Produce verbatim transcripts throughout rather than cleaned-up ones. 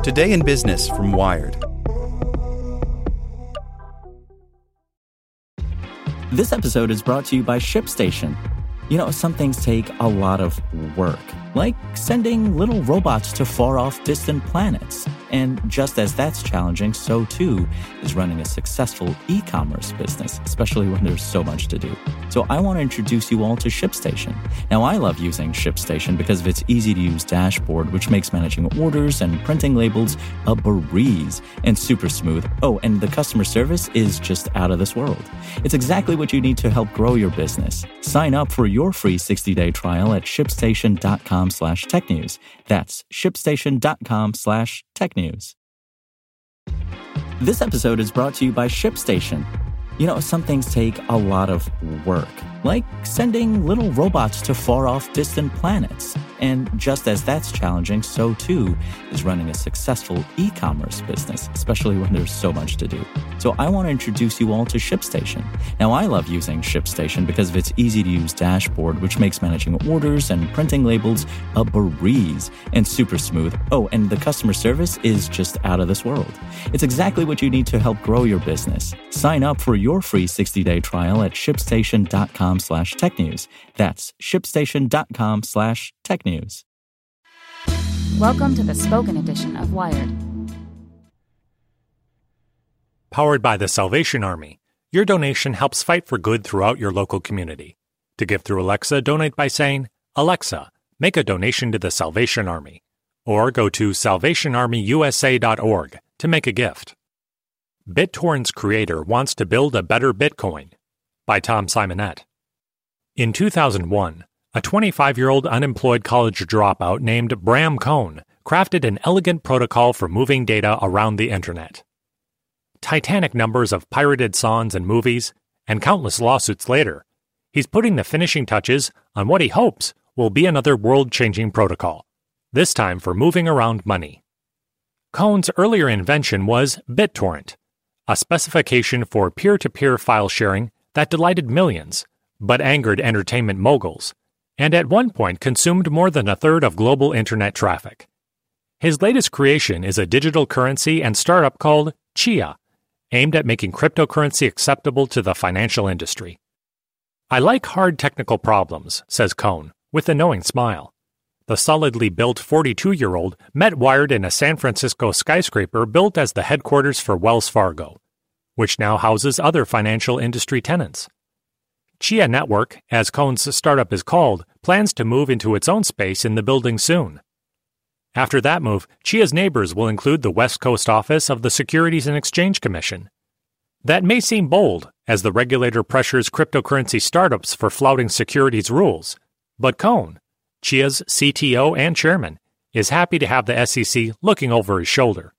Today in Business from Wired. This episode is brought to you by ShipStation. You know, some things take a lot of work, like sending little robots to far-off distant planets. And just as that's challenging, so too is running a successful e-commerce business, especially when there's so much to do. So I want to introduce you all to ShipStation. Now, I love using ShipStation because of its easy-to-use dashboard, which makes managing orders and printing labels a breeze and super smooth. Oh, and the customer service is just out of this world. It's exactly what you need to help grow your business. Sign up for your free sixty-day trial at shipstation.com slash tech news. That's shipstation.com slash tech news. This episode is brought to you by ShipStation. You know, some things take a lot of work, like sending little robots to far-off distant planets. And just as that's challenging, so too is running a successful e-commerce business, especially when there's so much to do. So I want to introduce you all to ShipStation. Now, I love using ShipStation because of its easy-to-use dashboard, which makes managing orders and printing labels a breeze and super smooth. Oh, and the customer service is just out of this world. It's exactly what you need to help grow your business. Sign up for your free sixty-day trial at shipstation.com slash tech news. That's shipstation.com slash tech news. Welcome to the spoken edition of Wired. Powered by the Salvation Army, your donation helps fight for good throughout your local community. To give through Alexa, donate by saying, "Alexa, make a donation to the Salvation Army." Or go to salvation army u s a dot org to make a gift. BitTorrent's creator wants to build a better Bitcoin, by Tom Simonette. In two thousand one, a twenty-five-year-old unemployed college dropout named Bram Cohn crafted an elegant protocol for moving data around the internet. Titanic numbers of pirated songs and movies, and countless lawsuits later, he's putting the finishing touches on what he hopes will be another world-changing protocol, this time for moving around money. Cohn's earlier invention was BitTorrent, a specification for peer-to-peer file sharing that delighted millions, but angered entertainment moguls, and at one point consumed more than a third of global internet traffic. His latest creation is a digital currency and startup called Chia, aimed at making cryptocurrency acceptable to the financial industry. "I like hard technical problems," says Cohn, with a knowing smile. The solidly built forty-two-year-old met Wired in a San Francisco skyscraper built as the headquarters for Wells Fargo, which now houses other financial industry tenants. Chia Network, as Cohn's startup is called, plans to move into its own space in the building soon. After that move, Chia's neighbors will include the West Coast office of the Securities and Exchange Commission. That may seem bold, as the regulator pressures cryptocurrency startups for flouting securities rules, but Cohn, Chia's C T O and chairman, is happy to have the S E C looking over his shoulder.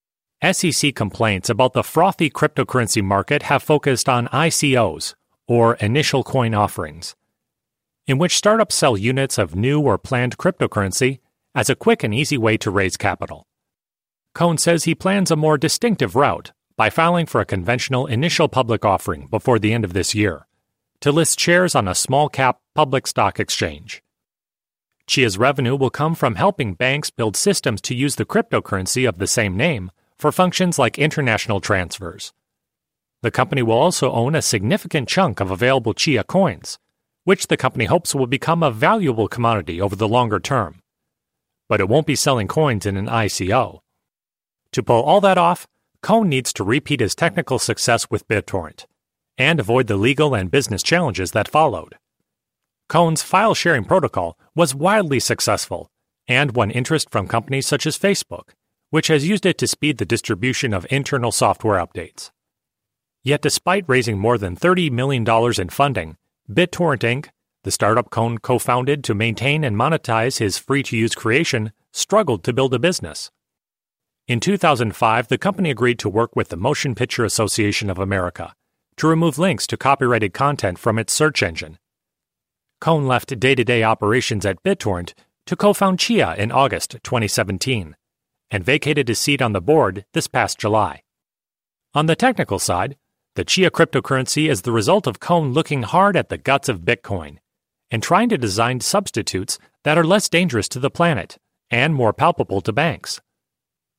S E C complaints about the frothy cryptocurrency market have focused on I C Os, or initial coin offerings, in which startups sell units of new or planned cryptocurrency as a quick and easy way to raise capital. Cohn says he plans a more distinctive route by filing for a conventional initial public offering before the end of this year, to list shares on a small-cap public stock exchange. Chia's revenue will come from helping banks build systems to use the cryptocurrency of the same name for functions like international transfers. The company will also own a significant chunk of available Chia coins, which the company hopes will become a valuable commodity over the longer term. But it won't be selling coins in an I C O. To pull all that off, Cohn needs to repeat his technical success with BitTorrent, and avoid the legal and business challenges that followed. Cohn's file-sharing protocol was wildly successful, and won interest from companies such as Facebook, which has used it to speed the distribution of internal software updates. Yet despite raising more than thirty million dollars in funding, BitTorrent Incorporated, the startup Cohn co-founded to maintain and monetize his free-to-use creation, struggled to build a business. In two thousand five, the company agreed to work with the Motion Picture Association of America to remove links to copyrighted content from its search engine. Cohn left day-to-day operations at BitTorrent to co-found Chia in August twenty seventeen, and vacated his seat on the board this past July. On the technical side, the Chia cryptocurrency is the result of Cohn looking hard at the guts of Bitcoin and trying to design substitutes that are less dangerous to the planet and more palpable to banks.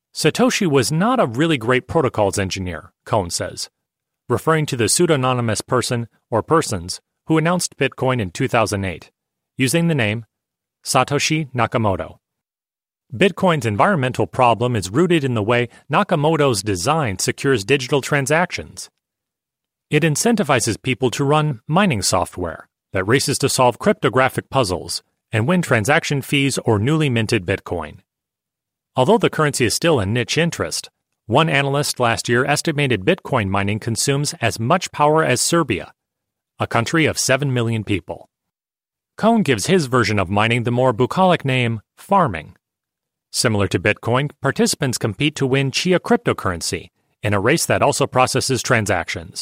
Satoshi was not a really great protocols engineer, Cohn says, referring to the pseudonymous person or persons who announced Bitcoin in two thousand eight, using the name Satoshi Nakamoto. Bitcoin's environmental problem is rooted in the way Nakamoto's design secures digital transactions. It incentivizes people to run mining software that races to solve cryptographic puzzles and win transaction fees or newly minted Bitcoin. Although the currency is still a niche interest, one analyst last year estimated Bitcoin mining consumes as much power as Serbia, a country of seven million people. Cohn gives his version of mining the more bucolic name farming. Similar to Bitcoin, participants compete to win Chia cryptocurrency in a race that also processes transactions.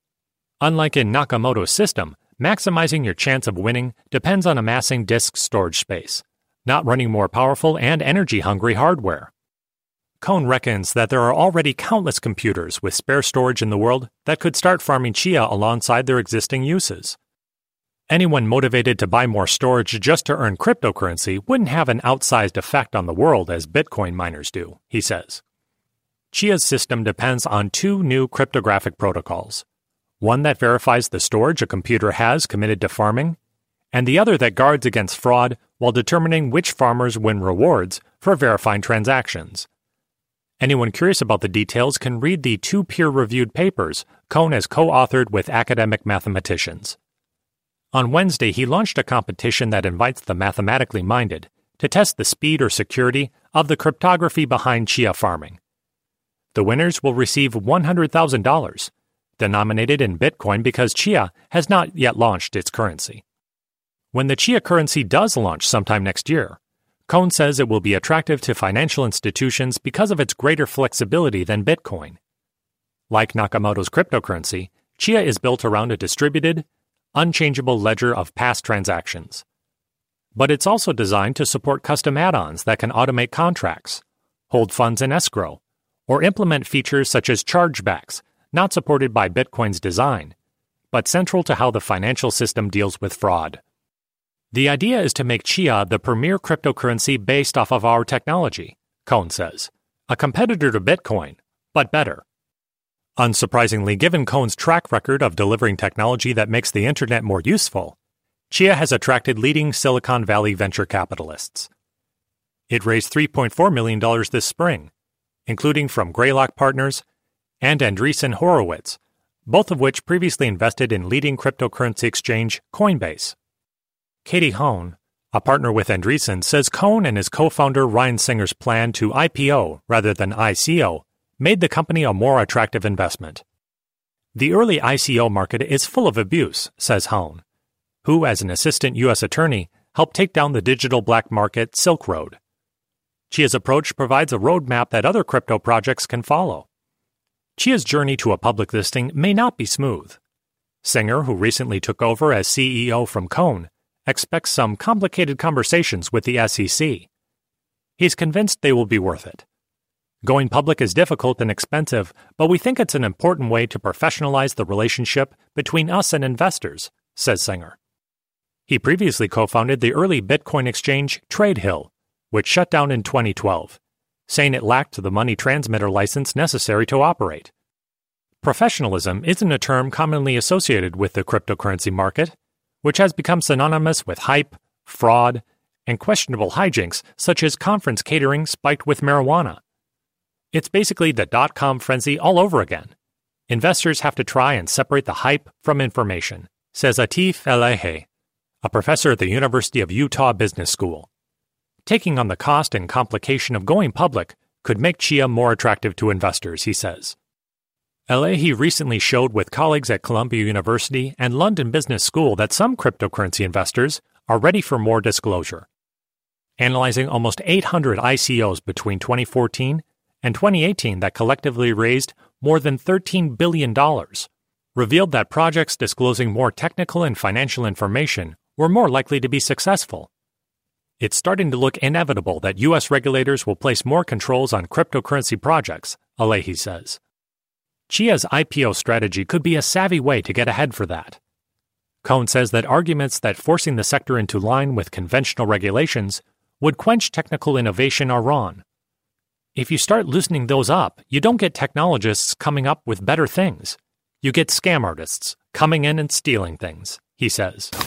Unlike in Nakamoto's system, maximizing your chance of winning depends on amassing disk storage space, not running more powerful and energy-hungry hardware. Cohn reckons that there are already countless computers with spare storage in the world that could start farming Chia alongside their existing uses. Anyone motivated to buy more storage just to earn cryptocurrency wouldn't have an outsized effect on the world as Bitcoin miners do, he says. Chia's system depends on two new cryptographic protocols, one that verifies the storage a computer has committed to farming, and the other that guards against fraud while determining which farmers win rewards for verifying transactions. Anyone curious about the details can read the two peer-reviewed papers Cohn has co-authored with academic mathematicians. On Wednesday, he launched a competition that invites the mathematically minded to test the speed or security of the cryptography behind Chia farming. The winners will receive one hundred thousand dollars, denominated in Bitcoin because Chia has not yet launched its currency. When the Chia currency does launch sometime next year, Cohn says it will be attractive to financial institutions because of its greater flexibility than Bitcoin. Like Nakamoto's cryptocurrency, Chia is built around a distributed, unchangeable ledger of past transactions. But it's also designed to support custom add-ons that can automate contracts, hold funds in escrow, or implement features such as chargebacks, not supported by Bitcoin's design, but central to how the financial system deals with fraud. The idea is to make Chia the premier cryptocurrency based off of our technology, Cohn says, a competitor to Bitcoin, but better. Unsurprisingly, given Cohn's track record of delivering technology that makes the internet more useful, Chia has attracted leading Silicon Valley venture capitalists. It raised three point four million dollars this spring, including from Greylock Partners and Andreessen Horowitz, both of which previously invested in leading cryptocurrency exchange Coinbase. Katie Hone, a partner with Andreessen, says Cohn and his co-founder Ryan Singer's plan to I P O rather than I C O made the company a more attractive investment. The early I C O market is full of abuse, says Hone, who, as an assistant U S attorney, helped take down the digital black market Silk Road. Chia's approach provides a roadmap that other crypto projects can follow. Chia's journey to a public listing may not be smooth. Singer, who recently took over as C E O from Cohn, expects some complicated conversations with the S E C. He's convinced they will be worth it. Going public is difficult and expensive, but we think it's an important way to professionalize the relationship between us and investors, says Singer. He previously co-founded the early Bitcoin exchange TradeHill, which shut down in twenty twelve, saying it lacked the money transmitter license necessary to operate. Professionalism isn't a term commonly associated with the cryptocurrency market, which has become synonymous with hype, fraud, and questionable hijinks such as conference catering spiked with marijuana. It's basically the dot-com frenzy all over again. Investors have to try and separate the hype from information, says Atif Elehe, a professor at the University of Utah Business School. Taking on the cost and complication of going public could make Chia more attractive to investors, he says. Elehe recently showed with colleagues at Columbia University and London Business School that some cryptocurrency investors are ready for more disclosure. Analyzing almost eight hundred I C Os between twenty fourteen and twenty eighteen that collectively raised more than thirteen billion dollars, revealed that projects disclosing more technical and financial information were more likely to be successful. It's starting to look inevitable that U S regulators will place more controls on cryptocurrency projects, Elehe says. Chia's I P O strategy could be a savvy way to get ahead for that. Cohn says that arguments that forcing the sector into line with conventional regulations would quench technical innovation are wrong. If you start loosening those up, you don't get technologists coming up with better things. You get scam artists coming in and stealing things, he says.